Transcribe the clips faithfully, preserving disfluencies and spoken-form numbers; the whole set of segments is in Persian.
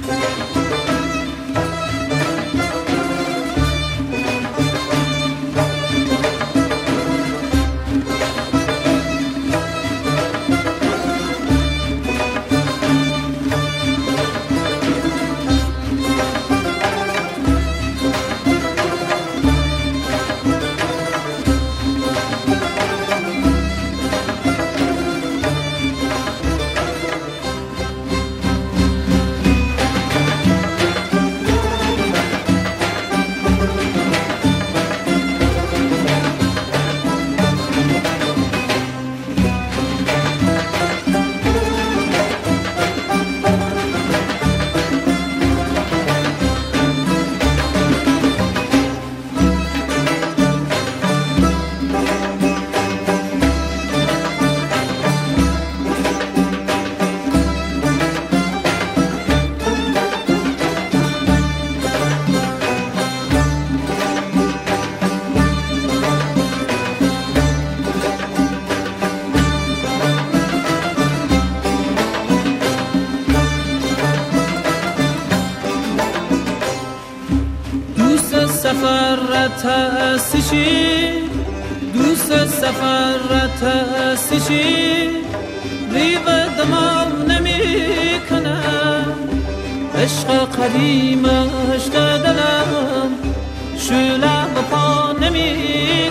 سفر را تأسیشی دوست سفر را تأسیشی ریو دمام نمی کنم عشق قدیم عشق دلم شوله بپا نمی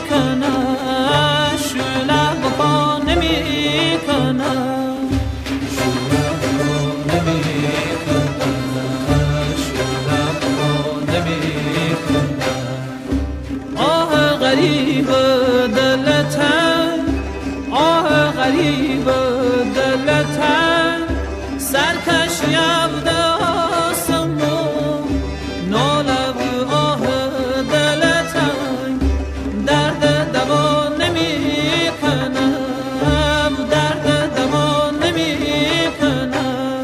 کنم شوله بپا نمی کنم شوله بپا نمی کنم شوله بپا نمی کنم آه غریب دلتن آه غریب دلتن سرکش یابده آسمو نالب آه دلتن درد دوا نمی کنم درد دوا نمی کنم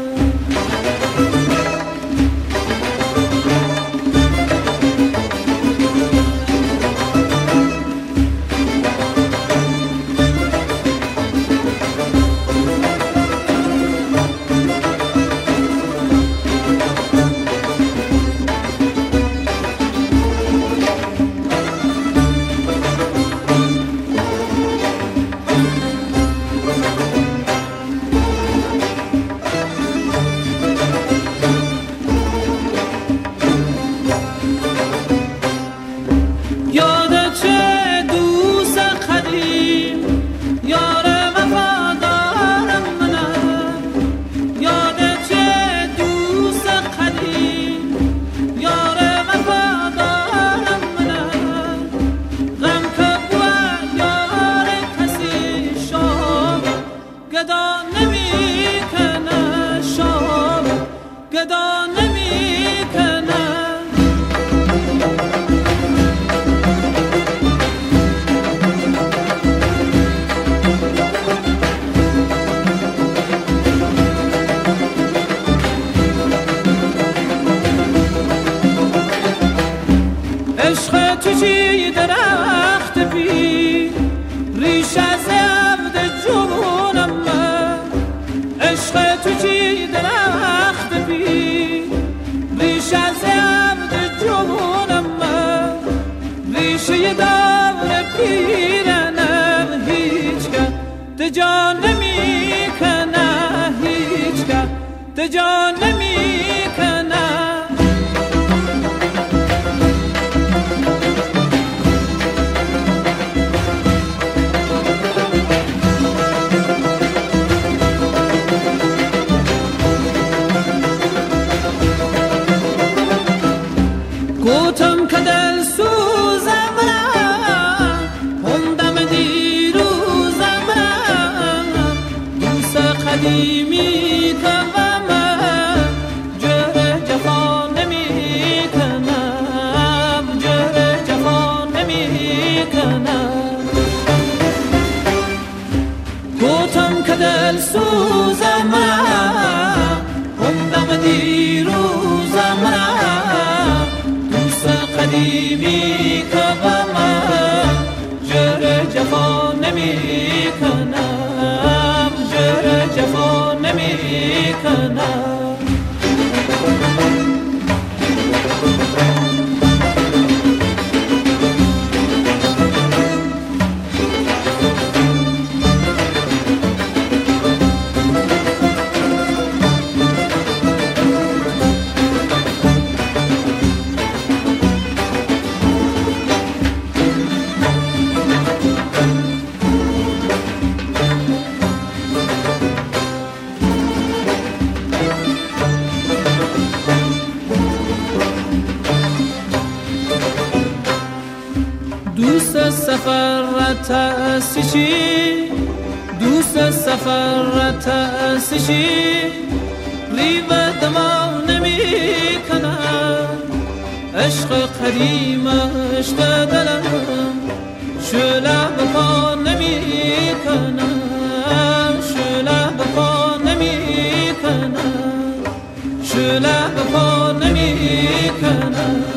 عشق تو چی درخت بی ریش از عبد جونم عشق تو چی درخت بی ریش از عبد جونم ریشه دور پیرنم هیچ که دجا نمی کنه هیچ که دجا نمی کنه گوتم که دل سوزم رم همدم دیروزم رم دوست قدیمی که من جهر جفا نمی کنم جهر جفا نمی کنم گوتم که دل سوزم رم همدم دیروزم رم قدیمی که با من جهر جفا نمی کنم جهر جفا نمی کنم تأسیشی دوست سفر تأسیشی ریو دما نمی کنم عشق قدیمش دلم شله بپا نمی کنم شله بپا نمی کنم شله بپا نمی کنم